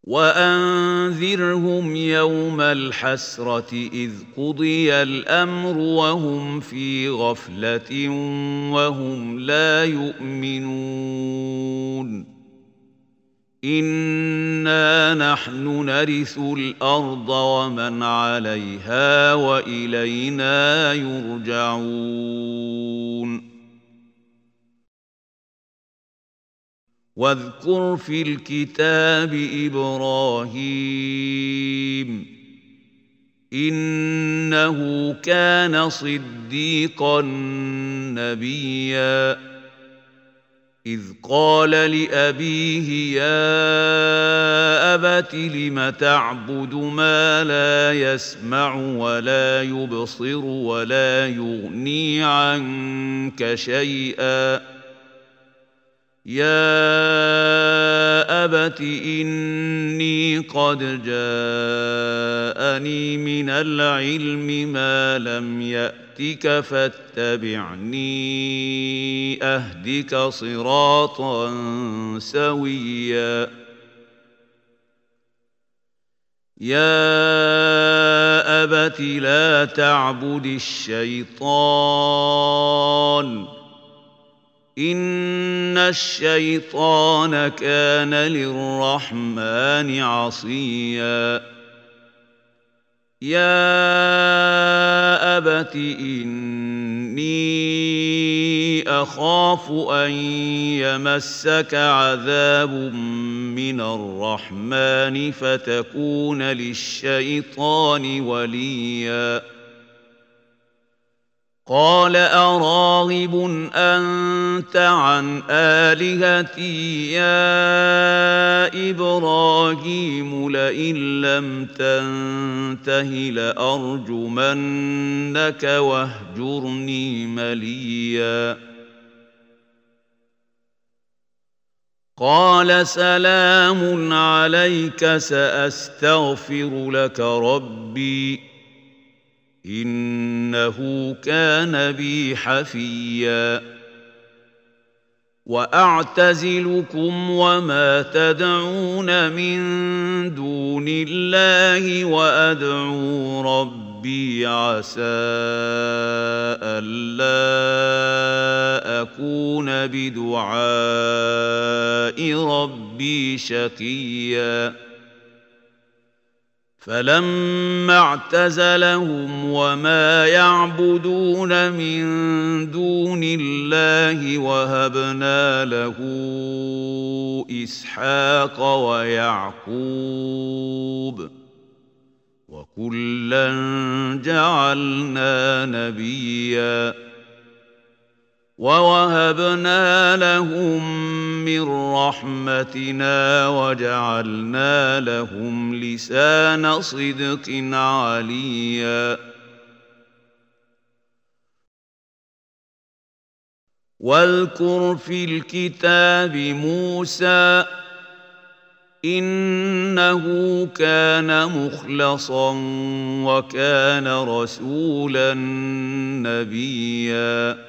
وأنذرهم يوم الحسرة إذ قضي الأمر وهم في غفلة وهم لا يؤمنون إنا نحن نرث الأرض ومن عليها وإلينا يرجعون واذكر في الكتاب إبراهيم إنه كان صديقا نبيا إذ قال لأبيه يا أبت لم تعبد ما لا يسمع ولا يبصر ولا يغني عنك شيئا يا أبت إني قد جاءني من العلم ما لم يأتك فاتبعني أهدك صراطا سويا يا أبت لا تعبد الشيطان إن الشيطان كان للرحمن عصيا يا أبت إني أخاف أن يمسك عذاب من الرحمن فتكون للشيطان وليا قال أراغب أنت عن آلهتي يا إبراهيم لئن لم تنته لأرجمنك واهجرني مليا قال سلام عليك سأستغفر لك ربي إنه كان بي حفيا وأعتزلكم وما تدعون من دون الله وأدعو ربي عسى ألا أكون بدعاء ربي شقيا فلما اعتزلهم وما يعبدون من دون الله وهبنا له إسحاق ويعقوب وكلا جعلنا نبيا ووهبنا لهم من رحمتنا وجعلنا لهم لسان صدق عليا واذكر في الكتاب موسى إنه كان مخلصا وكان رسولا نبيا